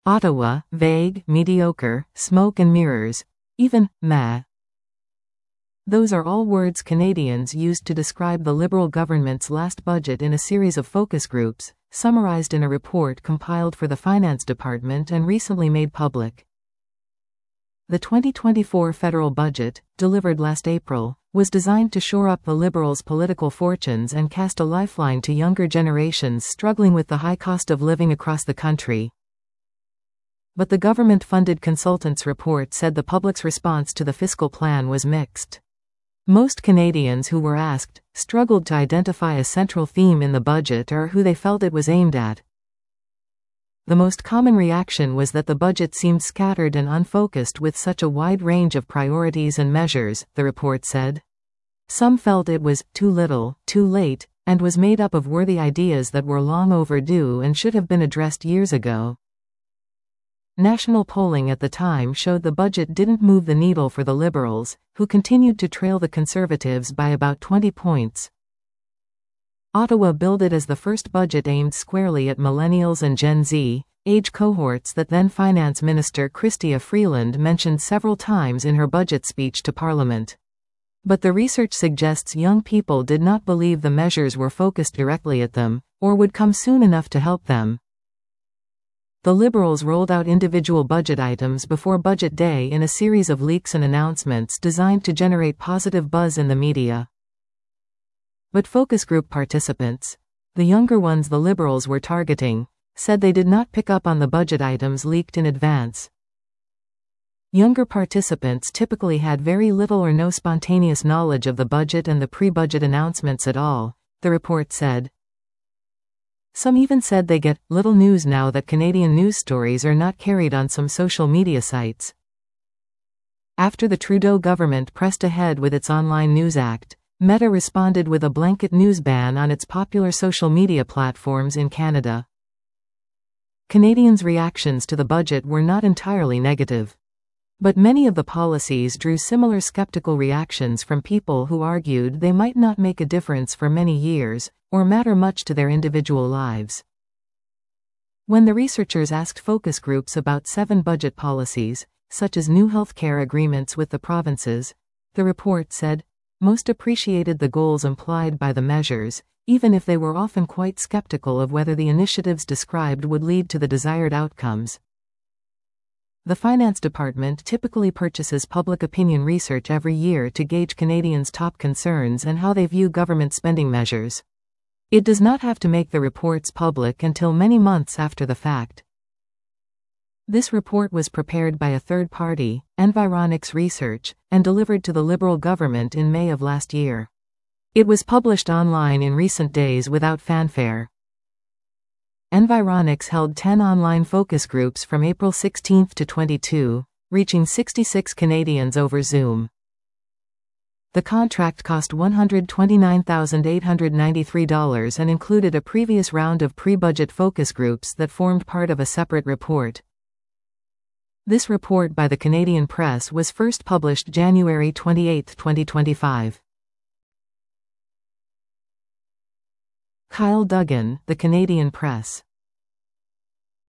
Ottawa, vague, mediocre, smoke and mirrors. Even, meh. Those are all words Canadians used to describe the Liberal government's last budget in a series of focus groups, summarized in a report compiled for the Finance Department and recently made public. The 2024 federal budget, delivered last April, was designed to shore up the Liberals' political fortunes and cast a lifeline to younger generations struggling with the high cost of living across the country. But the government-funded consultants' report said the public's response to the fiscal plan was mixed. Most Canadians who were asked struggled to identify a central theme in the budget or who they felt it was aimed at. The most common reaction was that the budget seemed scattered and unfocused with such a wide range of priorities and measures, the report said. Some felt it was too little, too late, and was made up of worthy ideas that were long overdue and should have been addressed years ago. National polling at the time showed the budget didn't move the needle for the Liberals, who continued to trail the Conservatives by about 20 points. Ottawa billed it as the first budget aimed squarely at millennials and Gen Z, age cohorts that then Finance Minister Chrystia Freeland mentioned several times in her budget speech to Parliament. But the research suggests young people did not believe the measures were focused directly at them, or would come soon enough to help them. The Liberals rolled out individual budget items before Budget Day in a series of leaks and announcements designed to generate positive buzz in the media. But focus group participants, the younger ones the Liberals were targeting, said they did not pick up on the budget items leaked in advance. Younger participants typically had very little or no spontaneous knowledge of the budget and the pre-budget announcements at all, the report said. Some even said they get little news now that Canadian news stories are not carried on some social media sites. After the Trudeau government pressed ahead with its Online News Act, Meta responded with a blanket news ban on its popular social media platforms in Canada. Canadians' reactions to the budget were not entirely negative. But many of the policies drew similar skeptical reactions from people who argued they might not make a difference for many years, or matter much to their individual lives. When the researchers asked focus groups about 7 budget policies, such as new healthcare agreements with the provinces, the report said, most appreciated the goals implied by the measures, even if they were often quite skeptical of whether the initiatives described would lead to the desired outcomes. The Finance Department typically purchases public opinion research every year to gauge Canadians' top concerns and how they view government spending measures. It does not have to make the reports public until many months after the fact. This report was prepared by a third party, Environics Research, and delivered to the Liberal government in May of last year. It was published online in recent days without fanfare. Environics held 10 online focus groups from April 16 to 22, reaching 66 Canadians over Zoom. The contract cost $129,893 and included a previous round of pre-budget focus groups that formed part of a separate report. This report by the Canadian Press was first published January 28, 2025. Kyle Duggan, The Canadian Press.